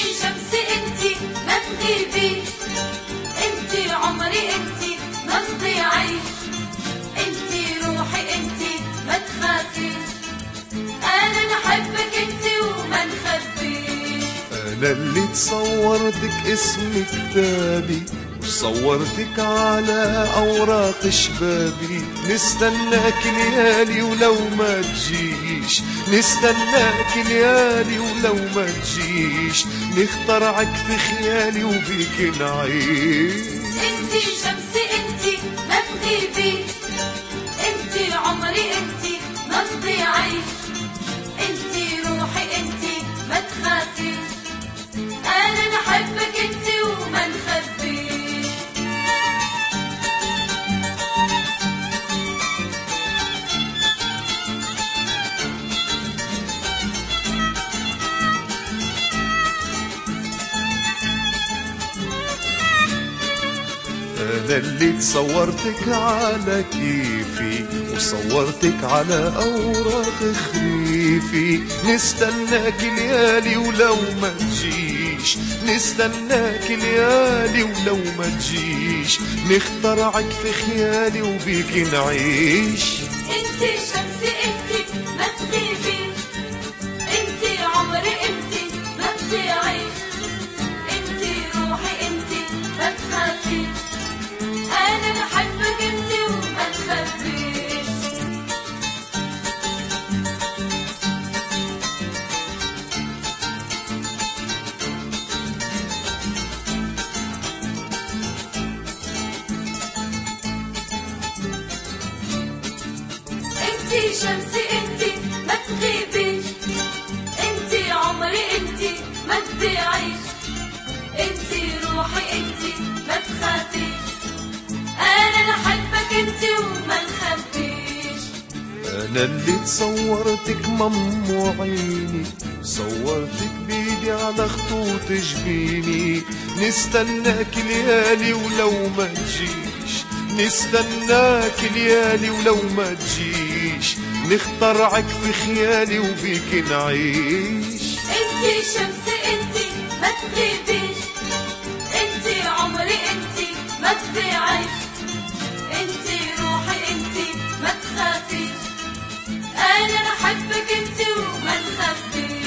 شمسي انتي ما تغيبيش، انتي عمري انتي ما تضيعيش، انتي روحي انتي ما تخافيش، انا نحبك انتي وما نخبيش. انا اللي تصورتك اسم كتابي وصورتك على اوراق شبابي، نستناك ليالي ولو ما تجيش، نستناك ليالي ولو ما تجيش، نخترعك في خيالي وبيك نعيش. انتي شمسي انتي ما تغيبيش، انتي عمري انتي ما تضيعيش، انتي روحي انتي ما تخافيش، انا نحبك انتي وما نخبيش. أنا اللي تصورتك على كيفي وصورتك على أوراق خريفي، نستناك ليالي ولو ما تجيش، نستناك ليالي ولو ما تجيش، نخترعك في خيالي وبيك نعيش. انتي شمسي انتي ما تغيبيش، انتي عمري انتي ما تضيعيش، انتي روحي انتي ما تخافيش، انا نحبك انتي وما تخبيش. انتي شمسي انتي ما تغيبيش، انتي عمري انتي ما تضيعيش، انتي روحي انتي ما تخافيش، انا نحبك انتي وما نخبيش. أنا اللي تصورتك ممو عيني، صورتك بيدي على خطوط جبيني، نستناك ليالي ولو ما تجيش، نستناك ليالي ولو ما تجيش، نخترعك في خيالي وبيك نعيش. انتي شمسي انتي ما تغيبيش، انتي عمري انتي ما تضيعيش، انتي روحي انتي ما تخافيش، انا نحبك انتي وما نخبيش.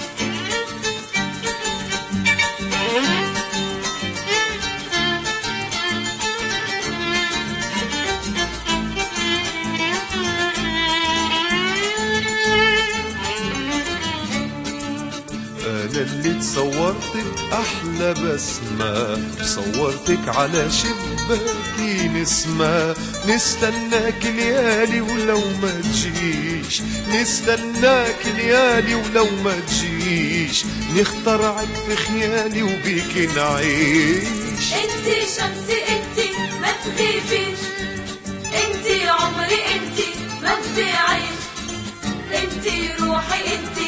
أنا اللي تصورتك أحلى بسمة، صورتك على شباكي نسمة، نستناك ليالي ولو ما تجيش، نستناك ليالي ولو ما تجيش، نخترعك في خيالي وبيك نعيش. انتي شمسي انتي ما تغيبيش، انتي عمري انتي ما تضيعيش، انتي روحي انتي